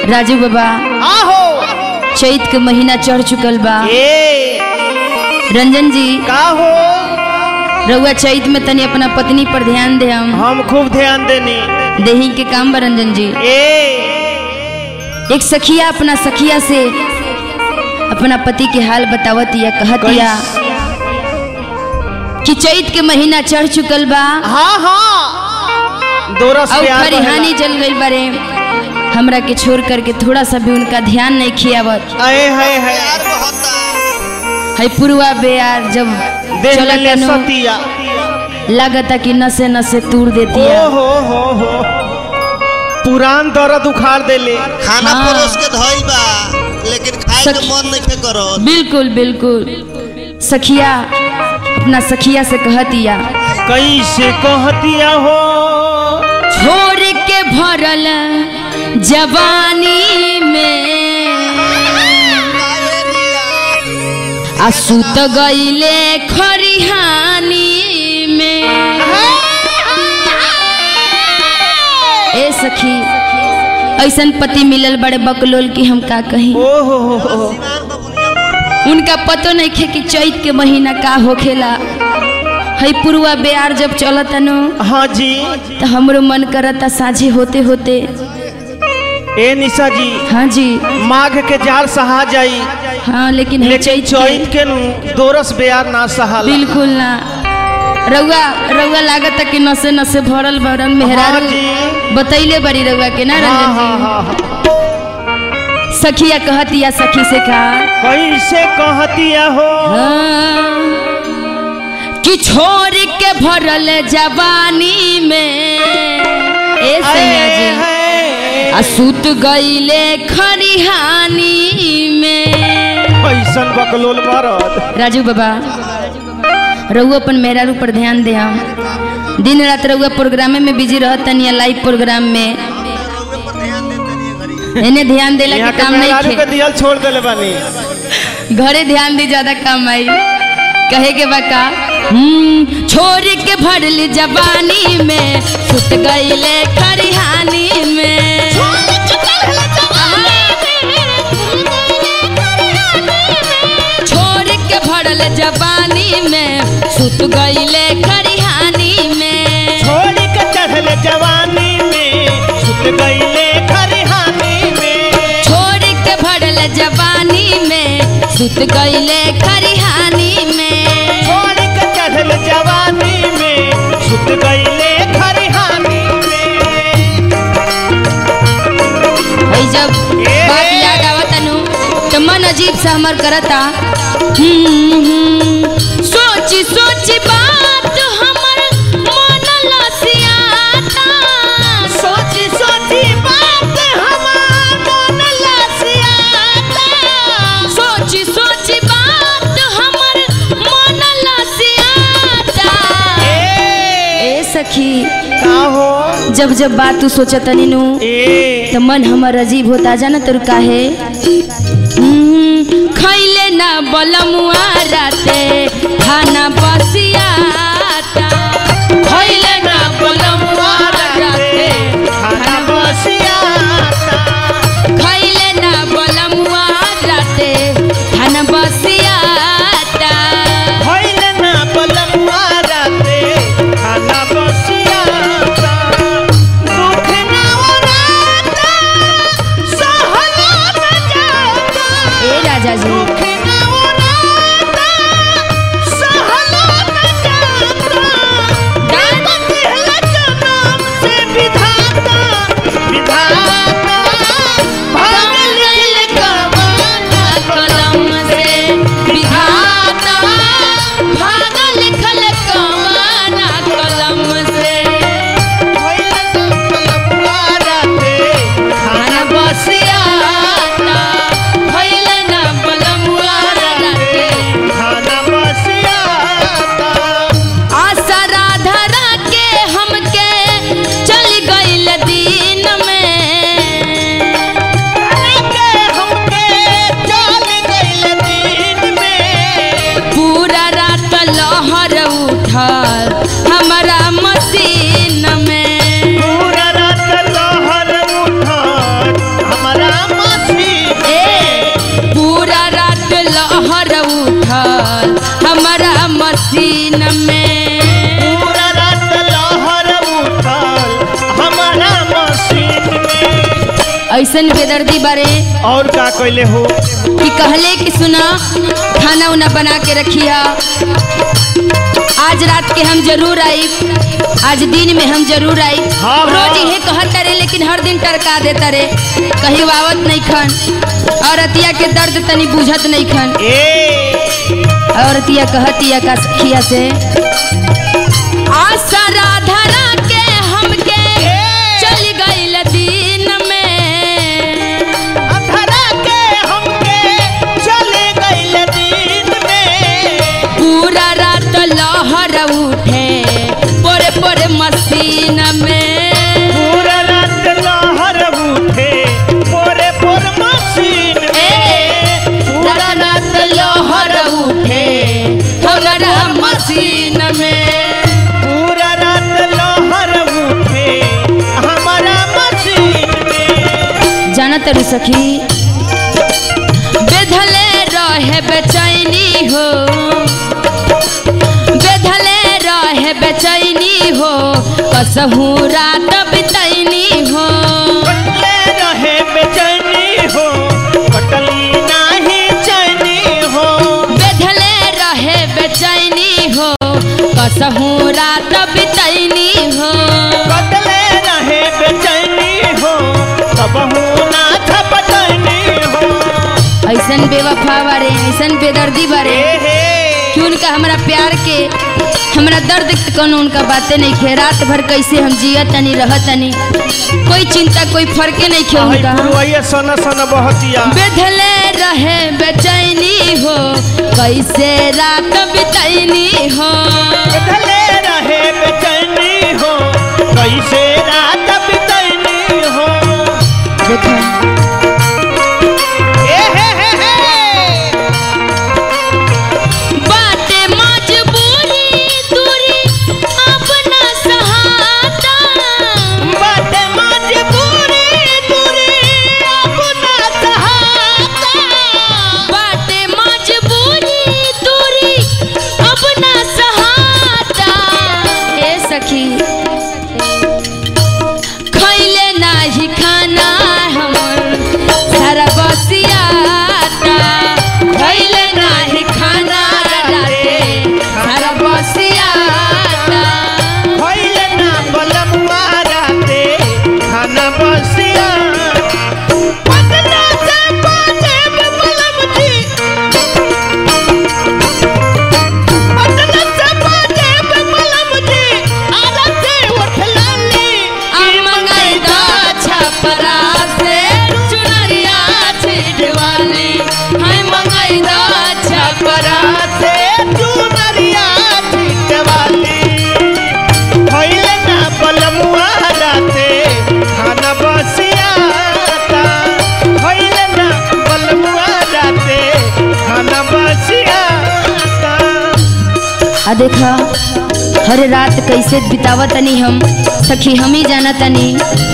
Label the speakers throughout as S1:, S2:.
S1: राजू बाबा
S2: आहो
S1: चैत के महीना चढ़ चुकल बा। रंजन जी
S2: का हो
S1: रउआ चैत में तनी अपना पत्नी पर ध्यान दे।
S2: हम खूब ध्यान देनी
S1: देही के काम बा रंजन जी। एक सखिया अपना सखिया से अपना पति के हाल बतावतिया कहतिया कि चैत के महीना चढ़ चुकल बा।
S2: हाँ हाँ दोरस
S1: और
S2: प्यार
S1: खरिहानी जल गई बारे हमरा के छोड़ करके थोड़ा सा भी उनका ध्यान नहीं खियावत। है पुरवा बेयार जब
S2: देख सतिया
S1: लगता कि नसे नसे तूड़ देती है।
S2: हो पुरान दर्द उखाड़ देले।
S3: खाना परोस के धइल बा लेकिन खाए के मन नहीं करो।
S1: बिल्कुल बिल्कुल सखिया अपना सखिया से कहतिया
S2: कैसे कहतिया हो
S1: छोड़ के भरल जवानी में सुत गईले खरिहानी में। ए सखी ऐसन पति मिलल बड़े बकलोल की हम का कही। उनका पतो नहीं खे कि चैत के महीना का होखेला। है पुरवा बेयार जब चलता नो
S2: हाँ जी
S1: तो हमरो मन करता साझे होते होते।
S2: ए निशा जी
S1: हाँ जी
S2: माघ के जाल सहा जाई।
S1: हाँ लेकिन
S2: चैत के दोरस बेयार ना सहा।
S1: बिल्कुल ना रउआ रउआ लागत कि नसे नसे भरल भरल मेहरारू बतैले बड़ी रउआ के ना रंजन जी। सखिया कहतिया सखी से का
S2: कैसे कहतिया हो
S1: कि छोड़ के भरल जवानी में ए सैया जी सुत गईले खरिहानी में।
S2: ऐसन बकलोल मारत।
S1: राजू बाबा रउआ अपन मेहरारू पर ध्यान दे। दिन रात रउआ प्रोग्राम में बिजी रहतन या लाइव प्रोग्राम में इन्हें ध्यान देला के काम नहीं खे।
S2: दियल छोड़ देले बानी
S1: घरे ध्यान दी ज्यादा काम आई कहे के बका छोड़ के भरल जवानी में सुत गईले खरिहानी में। छोड़ के भरल जवानी में सुत गईले खरिहानी में।
S2: छोड़ के चढ़ल जवानी में सुत गईले खरिहानी में।
S1: छोड़ के भरल जवानी में सुत गईले खरिहानी में।
S2: छोड़ के चढ़ल जवानी में सुत गईले खरिहानी में।
S1: जब बात याद आवत नु तो मन अजीब सा हमर करता। सोची सोची बात हमर मन लसियाता। सोची सोची बात हमर मन लसियाता। सोची सोची बात हमर मन लसियाता। ए सखी
S2: का हो
S1: जब जब बात तू सोचतनी नु तो मन हमर अजीब होता जाना तो काहे खैले ना बलमुआ राते खाना बसियाता। खैले ना बलमुआ राते
S2: खाना बसियाता।
S1: खैले ना बलमुआ राते खाना बसियाता।
S2: खैले ना बलमुआ राते खाना बसियाता। दुख ना वराता सहलो न जाता।
S1: ए राजा जी
S2: दुख ना वराता सहलो न जाता।
S1: ऐसन बेदर्दी बारे
S2: और का कैले हो
S1: कि कहले कि सुना खाना उना बना के रखिया, आज रात के हम जरूर आई, आज दिन में हम जरूर आई।
S2: हाँ,
S1: रोज
S2: हाँ।
S1: ये कहत रे लेकिन हर दिन टरका देता रे, कहीं वावत नहीं खन और अतिया के दर्द तनी बुझत नहीं खन। और अतिया कहतिया का सखिया से आशा राधा के हमके चल गइल दिन में,
S2: धरा के हमके चले गइल दिन में,
S1: पूरा रात लहर उठे पोरे पोरे मसीन में,
S2: पूरा रात लहर उठे पोरे पोर मशीन में,
S1: पूरा रात लहर उठे हमरा मसीन में।
S2: पूरा रात लहर उठे हमारा मशीन में।
S1: जाना तरू सखी बेधले रहे बेचैनी हो, बेधले रहे बेचैनी हो, कसहू रात बितैनी हो,
S2: कटले रहे बेचैनी हो, कटली नाही चैनी हो,
S1: बेधले रहे बेचैनी हो, कसहू रात बितैनी हो।
S2: कटले रहे बेचैनी हो, कबहू ना थपटैनी हो।
S1: ऐसन बेवफा बारे, ऐसन बेदर्दी बारे कि उनका हमारा प्यार के हमारा दर्द के कोनो उनका बातें नहीं खे। रात भर कैसे हम जियत तनी रहत तनी, कोई चिंता कोई फर्क नहीं खे उनका।
S2: पुरवैया सन सन बहतिया
S1: बेधले रहे बेचैनी हो, कैसे रात बितैनी हो,
S2: कटले रहे बेचैनी हो, कैसे रात बितैनी हो।
S1: देखो बाटे मजबूरी दूरी अपना सहाता,
S2: बाटे मजबूरी दूरी अपना सहाता,
S1: बाटे मजबूरी दूरी अपना सहाता। ए सखी खैले नाही खाना हमर सारा बसियाता, खैले नाही खाना राते सारा बसियाता,
S2: होइले ना बलमुआ राते खाना बसिया। पटना से बाजे बलम जी, पटना से बाजे बलम जी, आला से उठलानी
S1: आ मंगाई दा छपरा से चुनरिया छिड़वाली, हाय मंगाई दा छपरा
S2: से चुनरिया छिटवाली। होइले ना बलमुआ राते खाना बसियाता, होइले ना बलमुआ राते खाना बसियाता।
S1: आ देखा हर रात कैसे बितावत तनी हम सखी हम ही जाना तनी।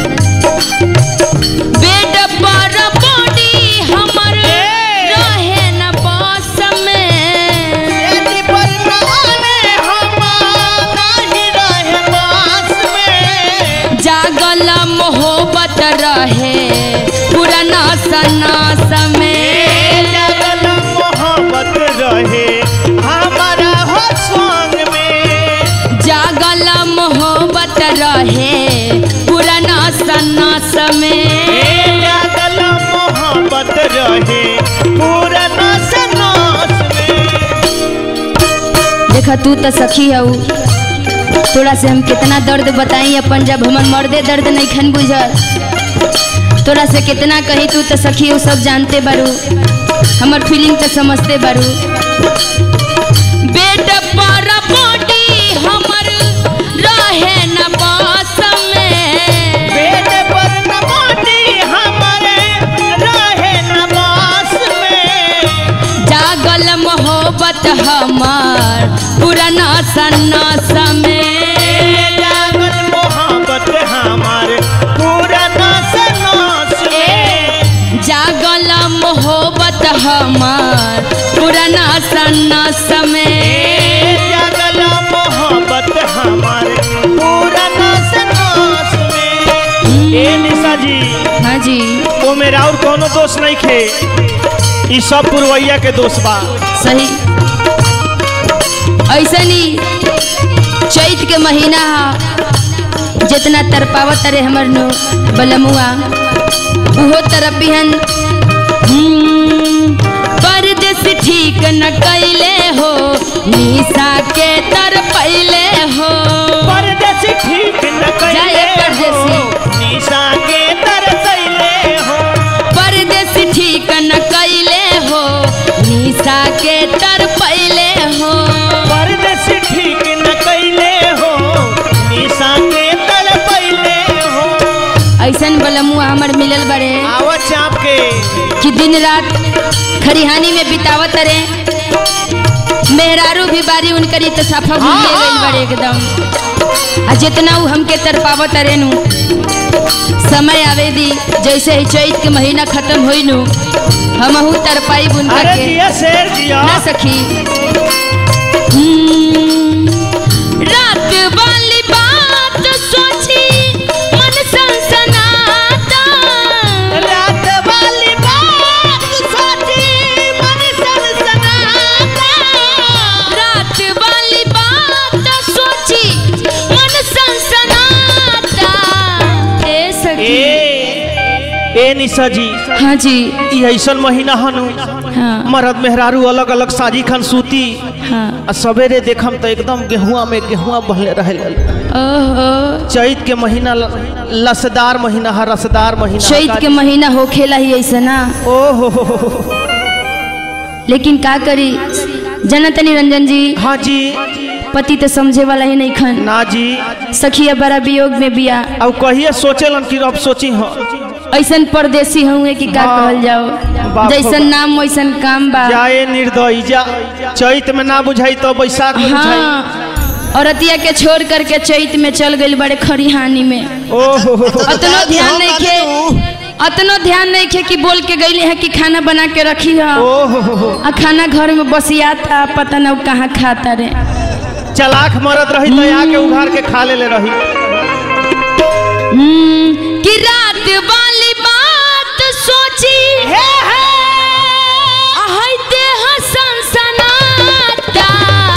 S1: बेड पर बॉडी हमर रहे न बस में,
S2: यदि पर न आने हम नाही रहे पास में,
S1: जागल मोहब्बत रहे पुराना सनास में,
S2: जागल मोहब्बत रहे हमारा हो संग में,
S1: जागल मोहब्बत रहे पुराना सनास में।
S2: जागल मोहब्बत रहे पूरा नस नस में।
S1: देखा तू तो सखी हऊ, तोरा से हम कितना दर्द बताई अपन, जब हमर मर्दे दर्द नहीं खन बुझल, तोरा से कितना कही तू तो सखी हऊ, सब जानते बारू, हमर फीलिंग तो समझते बारू। बेड पर बॉडी हमर रहे न बस में,
S2: बेड पर न मोटी हमारे रहे न बास में,
S1: जागल मोहब्बत हमर पुराना सन्नास में,
S2: जागल मोहब्बत हमारे पूरा नस नस में,
S1: जागल मोहब्बत हमर पुराना सन्नास में।
S2: जागल मोहब्बत हमारे पूरा नस नस में। ए निशा जी
S1: हाँ जी
S2: ओ मेरा और कोनो दोष नहीं खे, ई सब पुरवैया के दोष बा।
S1: सही ऐसा नहीं चैत के महीना हा जितना तरपावत रे हमर नो बलमुआ उहो तरपिहन परदेस ठीक न कैले हो निशा के तर पहले हो
S2: परदेसी ठीक न कैले हो निशा के तर पहले हो
S1: परदेस ठीक न कैले हो निशा के तर पहले हो
S2: परदेसी ठीक न कैले हो निशा के तर पहले हो।
S1: ऐसन बलमुआ हमर मिलल बड़े
S2: आवा चाप के
S1: कि दिन रात खरिहानी में बितावत रे मेहरारू भी बारी उनकरी तो साफा भूल गइल बड़े एकदम आ जितना उ हमके तरपावत रे नु समय आवे दी जैसे ही चैत के महीना खत्म होई नु हमहू तरपाई बुनका
S2: अरे
S1: के
S2: जिया शेर जिया
S1: ना सखी रात वाली बात सोची मन सनसनाता
S2: रात वाली बात सोची मन सनसनाता
S1: रात वाली बात सोची मन सनसनाता ए सखी
S2: ए निशा जी
S1: हाँ जी
S2: ई ऐसन महीना हनु
S1: हाँ
S2: मर्द मेहरारू अलग अलग साजी खन सूती
S1: हाँ
S2: आ सवेरे देखम तो एकदम गेहुआ में गेहुआ बहले रहे।
S1: ओहो
S2: चैत के महीना लसदार महीना है, रसदार महीना
S1: चैत के महीना होखेला ही ऐसा ना
S2: ओहो
S1: लेकिन का करी जनतनी रंजन जी
S2: हाँ जी
S1: पति तो समझे वाला ही नहीं खन
S2: ना जी
S1: सखिया बड़ा वियोग में बिया
S2: अब कहिए सोचेलन कि अब सोची हो
S1: ऐसन परदेसी हुए कि का कहल जाओ
S2: बाप
S1: जैसन नाम वैसन काम बा
S2: जाए निर्दयी जा चैत में ना बुझाई तो बैसाख में बुझाई।
S1: हाँ औरतिया के छोड़ करके चैत में चल गई बड़े खरिहानी में
S2: ओहो
S1: अतनो ध्यान नहीं खे अतनो ध्यान नहीं खे कि बोल के गई है कि खाना बना के रखी है
S2: ओहो
S1: आ खाना घर में बसिया था पता न कहाँ खाता रे
S2: चलाक मरद रही तो आके उघार के खा ले रही।
S1: कि रात वाली बात सोची आहते हसन सनाता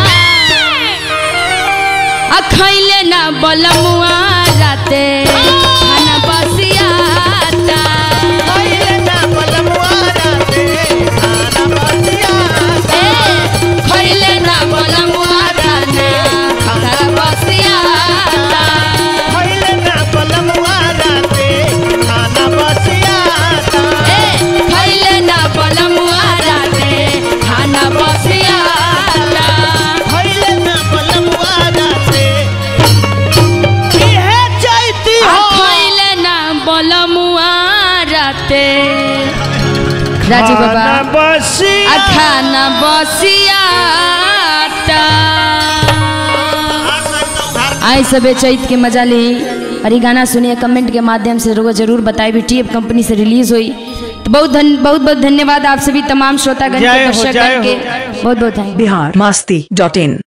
S1: अखैले ना बलमुआ राते खाना बसियाता
S2: खइले ना बलमुआ राते खाना बसियाता
S1: खैले ना बलमुआ राते खाना बसियाता
S2: खइले ना बलमुआ राते खाना बसियाता
S1: खैले ना बलमुआ राते खाना बसियाता
S2: खइले ना बलमुआ राते इहे चैती हो
S1: खैले ना बलमुआ राते राजू बाबा
S2: खाना बसिया
S1: खाना बसियाता आई सबे चैत के मजा ली और ये गाना सुनिए कमेंट के माध्यम से रोज जरूर बताए भी टीएफ कंपनी से रिलीज हुई तो बहुत धन्यवाद आप सभी तमाम श्रोतागण
S2: जय
S1: के
S2: हो,
S1: दर्शक
S2: जय
S1: के
S2: हो।
S1: बहुत थैंक यू।
S4: बिहार मस्ती.in